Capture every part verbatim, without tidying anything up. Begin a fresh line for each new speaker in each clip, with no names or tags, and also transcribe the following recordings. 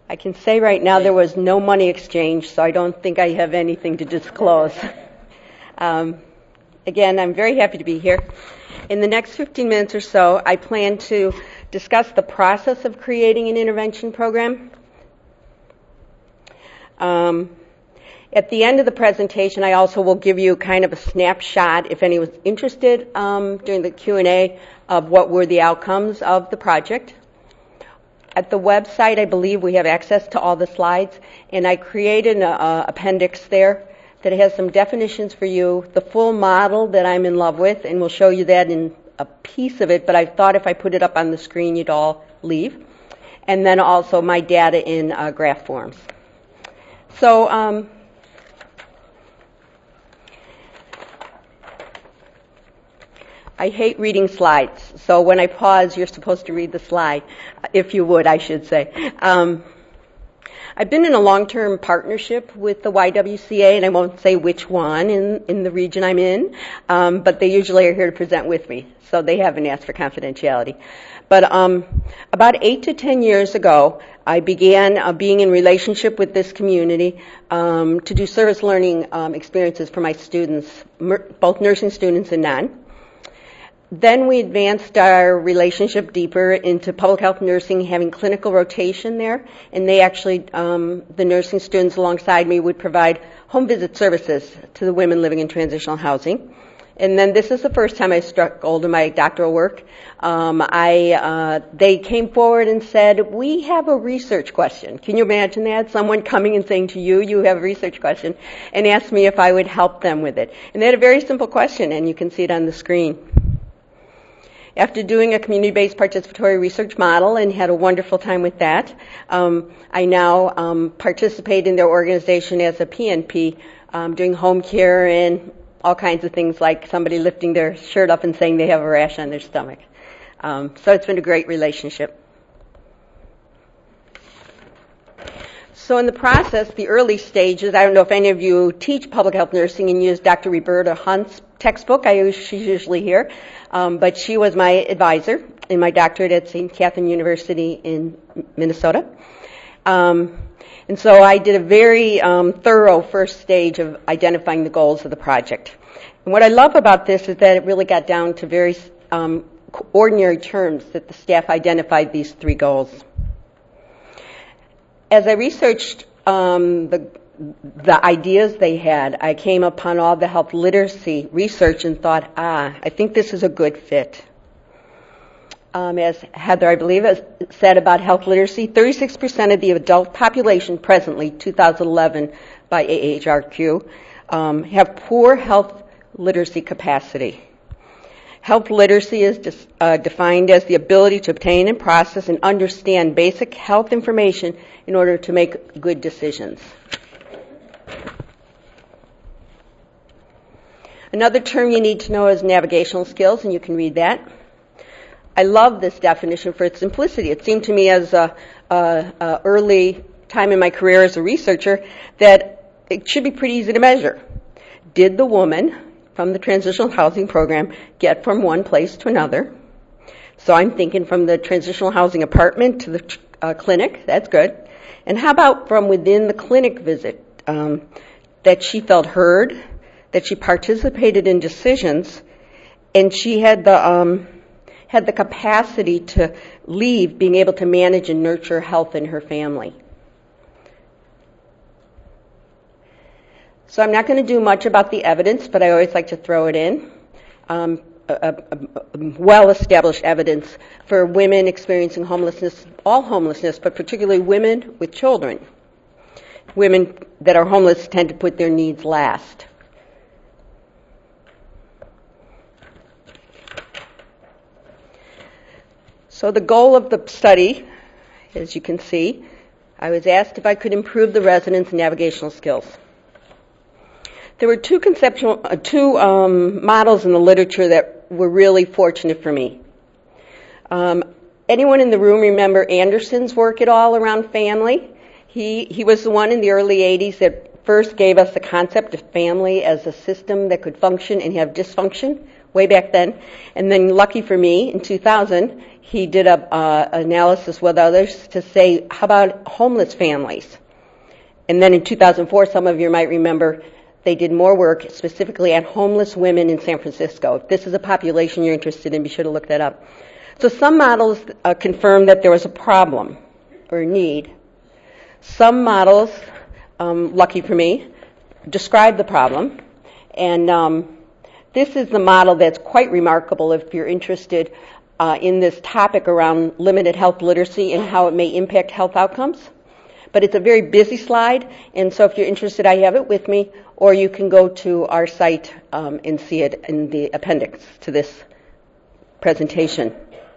I can say right now there was no money exchange, so I don't think I have anything to disclose. Um, again, I'm very happy to be here. In the next fifteen minutes or so, I plan to discuss the process of creating an intervention program. Um, at the end of the presentation, I also will give you kind of a snapshot, if anyone's interested, um, during the Q and A, of what were the outcomes of the project. At the website, I believe we have access to all the slides, and I created an uh, appendix there that has some definitions for you, the full model that I'm in love with, and we'll show you that in a piece of it, but I thought if I put it up on the screen, you'd all leave. And then also my data in uh, graph forms. So, um, I hate reading slides, so when I pause, you're supposed to read the slide, if you would, I should say. Um, I've been in a long-term partnership with the Y W C A, and I won't say which one in, in the region I'm in, um, but they usually are here to present with me, so they haven't asked for confidentiality. But um, about eight to ten years ago, I began uh, being in relationship with this community um, to do service learning um, experiences for my students, mer- both nursing students and non. Then we advanced our relationship deeper into public health nursing, having clinical rotation there, and they actually, um, the nursing students alongside me would provide home visit services to the women living in transitional housing. And then this is the first time I struck gold in my doctoral work. Um, I, uh, they came forward and said, we have a research question. Can you imagine that? Someone coming and saying to you, you have a research question, and asked me if I would help them with it. And they had a very simple question, and you can see it on the screen. After doing a community-based participatory research model and had a wonderful time with that, um, I now um, participate in their organization as a P N P, um, doing home care and all kinds of things like somebody lifting their shirt up and saying they have a rash on their stomach. Um, so it's been a great relationship. So in the process, the early stages, I don't know if any of you teach public health nursing and use Doctor Roberta Hunt's textbook. I use, she's usually here. Um, but she was my advisor in my doctorate at Saint Catherine University in Minnesota. Um, and so I did a very um, thorough first stage of identifying the goals of the project. And what I love about this is that it really got down to very um, ordinary terms that the staff identified these three goals. As I researched um, the the ideas they had, I came upon all the health literacy research and thought, ah, I think this is a good fit. Um, as Heather, I believe, has said about health literacy, thirty-six percent of the adult population presently, two thousand eleven by A H R Q, um, have poor health literacy capacity. Health literacy is dis, uh, defined as the ability to obtain and process and understand basic health information in order to make good decisions. Another term you need to know is navigational skills, and you can read that. I love this definition for its simplicity. It seemed to me as a, a, a early time in my career as a researcher that it should be pretty easy to measure. Did the woman from the transitional housing program get from one place to another? So I'm thinking from the transitional housing apartment to the uh, clinic. That's good. And how about from within the clinic visit? Um, that she felt heard, that she participated in decisions, and she had the um, had the capacity to leave, being able to manage and nurture health in her family. So I'm not going to do much about the evidence, but I always like to throw it in. Um, a, a, a well-established evidence for women experiencing homelessness, all homelessness, but particularly women with children. Women that are homeless tend to put their needs last. So the goal of the study, as you can see, I was asked if I could improve the residents' navigational skills. There were two conceptual, uh, two um, models in the literature that were really fortunate for me. Um, anyone in the room remember Anderson's work at all around family? He he was the one in the early eighties that first gave us the concept of family as a system that could function and have dysfunction way back then. And then lucky for me, in two thousand, he did a uh, analysis with others to say, how about homeless families? And then in two thousand four, some of you might remember, they did more work specifically at homeless women in San Francisco. If this is a population you're interested in, be sure to look that up. So some models uh, confirmed that there was a problem or need. Some models, um, lucky for me, describe the problem. And um, this is the model that's quite remarkable if you're interested uh, in this topic around limited health literacy and how it may impact health outcomes. But it's a very busy slide, and so if you're interested, I have it with me, or you can go to our site um, and see it in the appendix to this presentation.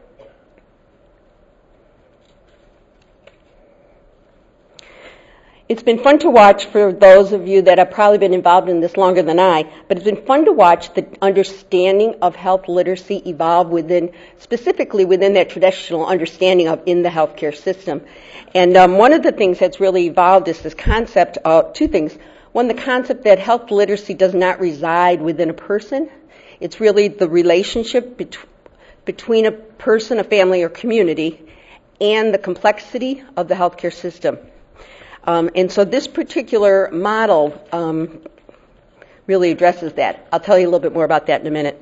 It's been fun to watch for those of you that have probably been involved in this longer than I, but it's been fun to watch the understanding of health literacy evolve within, specifically within that traditional understanding of in the healthcare system. And um, one of the things that's really evolved is this concept of two things. One, the concept that health literacy does not reside within a person. It's really the relationship bet- between a person, a family, or community, and the complexity of the healthcare system. Um, and so this particular model um, really addresses that. I'll tell you a little bit more about that in a minute.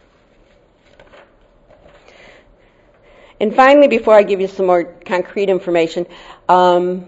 And finally, before I give you some more concrete information, um,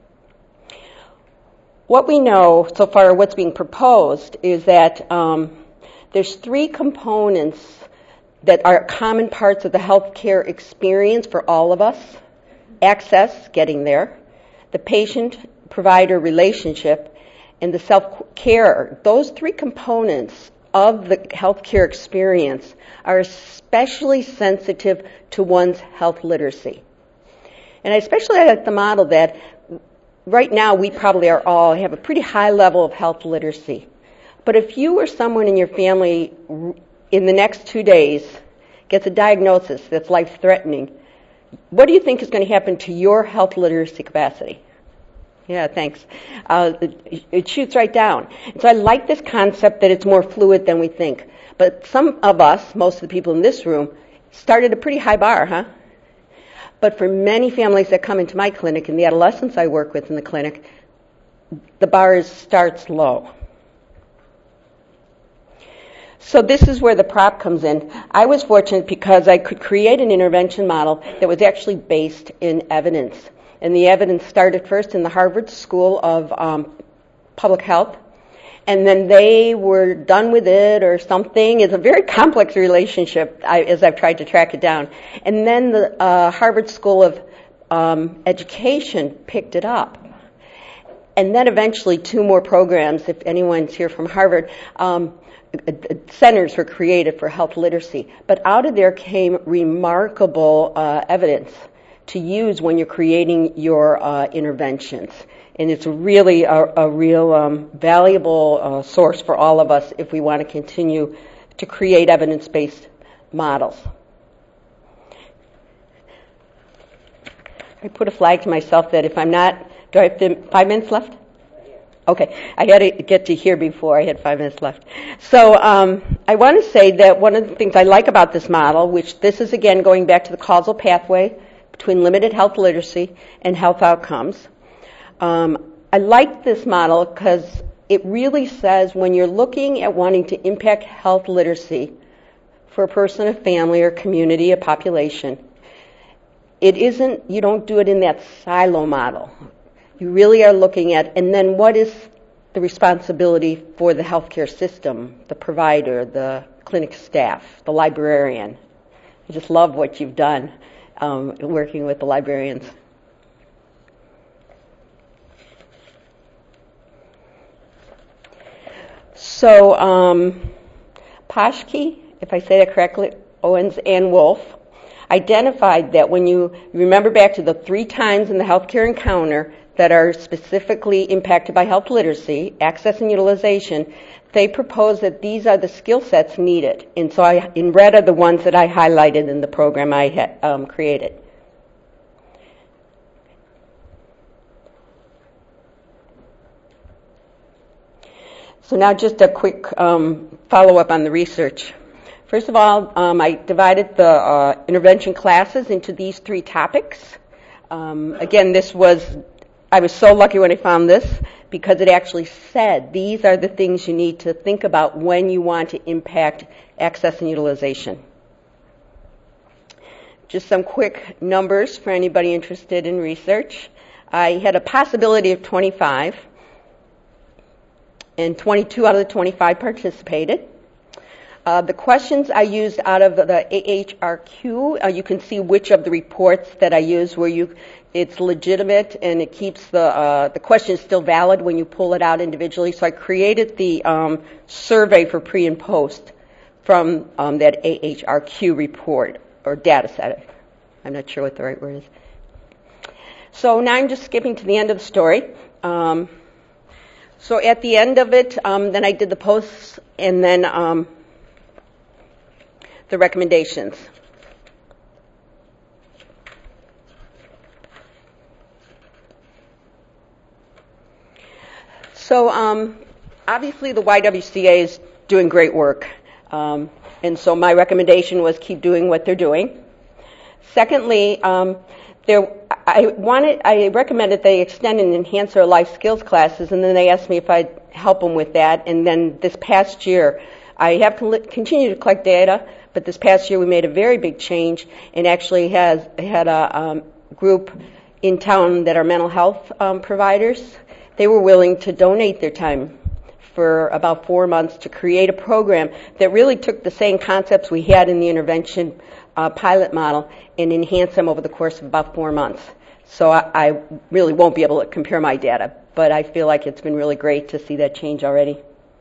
what we know so far, what's being proposed, is that um, there's three components that are common parts of the healthcare experience for all of us. Access, getting there, the patient-provider relationship, and the self-care. Those three components of the healthcare experience are especially sensitive to one's health literacy. And I especially like the model that right now we probably are all have a pretty high level of health literacy. But if you or someone in your family in the next two days gets a diagnosis that's life-threatening, what do you think is going to happen to your health literacy capacity? Yeah, thanks. Uh, it, it shoots right down. And so I like this concept that it's more fluid than we think. But some of us, most of the people in this room, started a pretty high bar, huh? But for many families that come into my clinic and the adolescents I work with in the clinic, the bar is, starts low. So this is where the prop comes in. I was fortunate because I could create an intervention model that was actually based in evidence. And the evidence started first in the Harvard School of um, Public Health. And then they were done with it or something. It's a very complex relationship I, as I've tried to track it down. And then the uh, Harvard School of um, Education picked it up. And then eventually two more programs, if anyone's here from Harvard, um, centers were created for health literacy. But out of there came remarkable uh, evidence to use when you're creating your uh, interventions. And it's really a, a real um, valuable uh, source for all of us if we want to continue to create evidence-based models. I put a flag to myself that if I'm not, do I have five minutes left? Okay, I had to get to here before I had five minutes left. So um, I want to say that one of the things I like about this model, which this is again going back to the causal pathway between limited health literacy and health outcomes. Um, I like this model because it really says when you're looking at wanting to impact health literacy for a person, a family, or community, a population, it isn't, you don't do it in that silo model. You really are looking at, and then what is the responsibility for the healthcare system, the provider, the clinic staff, the librarian. I just love what you've done um, working with the librarians. So, um, Paschke, if I say that correctly, Owens and Wolf, identified that when you remember back to the three times in the healthcare encounter that are specifically impacted by health literacy, access and utilization, they propose that these are the skill sets needed. And so I, in red are the ones that I highlighted in the program I had um, created. So now just a quick um, follow-up on the research. First of all, um, I divided the uh, intervention classes into these three topics. Um, again, this was, I was so lucky when I found this because it actually said these are the things you need to think about when you want to impact access and utilization. Just some quick numbers for anybody interested in research. I had a possibility of twenty-five, and twenty-two out of the twenty-five participated. Uh, the questions I used out of the A H R Q, uh, you can see which of the reports that I used where you, it's legitimate and it keeps the uh, the question still valid when you pull it out individually. So I created the um, survey for pre and post from um, that A H R Q report or data set. I'm not sure what the right word is. So now I'm just skipping to the end of the story. Um, so at the end of it, um, then I did the posts and then um, the recommendations. So um, obviously the Y W C A is doing great work. Um, and so my recommendation was keep doing what they're doing. Secondly, um, there, I wanted, I recommended they extend and enhance their life skills classes, and then they asked me if I'd help them with that. And then this past year, I have continued to collect data, but this past year we made a very big change and actually has had a um, group in town that are mental health um, providers. They were willing to donate their time for about four months to create a program that really took the same concepts we had in the intervention uh, pilot model and enhanced them over the course of about four months. So I, I really won't be able to compare my data, but I feel like it's been really great to see that change already.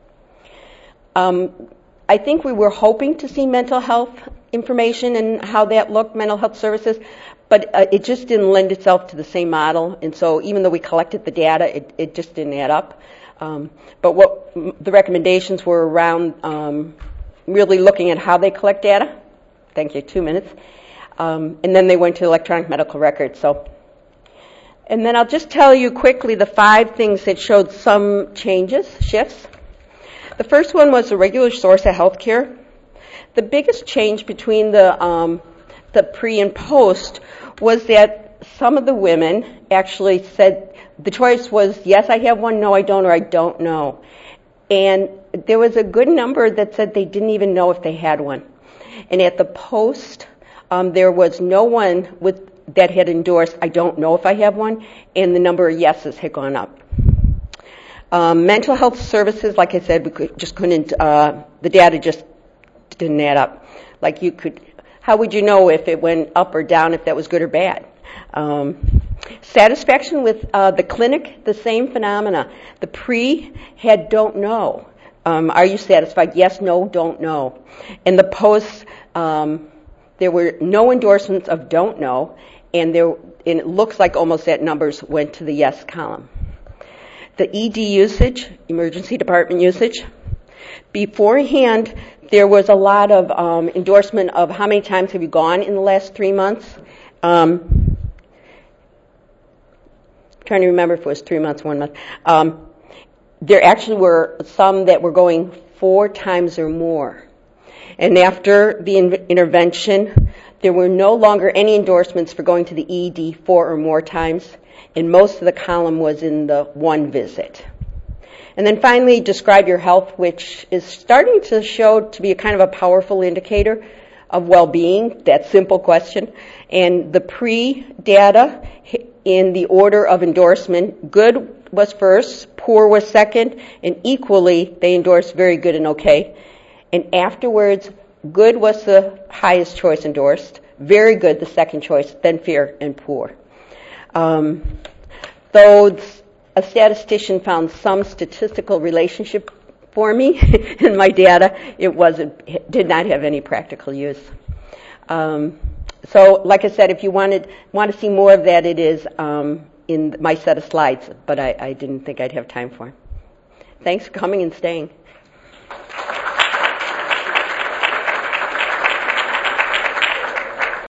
Um, I think we were hoping to see mental health information and how that looked, mental health services, but uh, it just didn't lend itself to the same model. And so even though we collected the data, it, it just didn't add up. Um, but what the recommendations were around um, really looking at how they collect data. Thank you, two minutes. Um, and then they went to electronic medical records. So, and then I'll just tell you quickly the five things that showed some changes, shifts. The first one was the regular source of health care. The biggest change between the um, the pre and post was that some of the women actually said the choice was yes, I have one, no, I don't, or I don't know. And there was a good number that said they didn't even know if they had one. And at the post, um, there was no one with that had endorsed, I don't know if I have one, and the number of yeses had gone up. Um, mental health services, like I said, we could, just couldn't, uh, the data just didn't add up. Like you could, how would you know if it went up or down, if that was good or bad? Um, satisfaction with uh, the clinic, the same phenomena. The pre had don't know. Um, are you satisfied? Yes, no, don't know. In the post, um, there were no endorsements of don't know, and there, and it looks like almost that numbers went to the yes column. The E D usage, emergency department usage. Beforehand, there was a lot of um, endorsement of how many times have you gone in the last three months. Um, trying to remember if it was three months, one month. Um, there actually were some that were going four times or more. And after the in- intervention, there were no longer any endorsements for going to the E D four or more times, and most of the column was in the one visit. And then finally, describe your health, which is starting to show to be a kind of a powerful indicator of well-being, that simple question. And the pre-data in the order of endorsement, good was first, poor was second, and equally they endorsed very good and okay. And afterwards, good was the highest choice endorsed, very good the second choice, then fair and poor. Um, though a statistician found some statistical relationship for me in my data, it wasn't, it did not have any practical use. Um, so, like I said, if you wanted want to see more of that, it is um, in my set of slides, but I, I didn't think I'd have time for it. Thanks for coming and staying.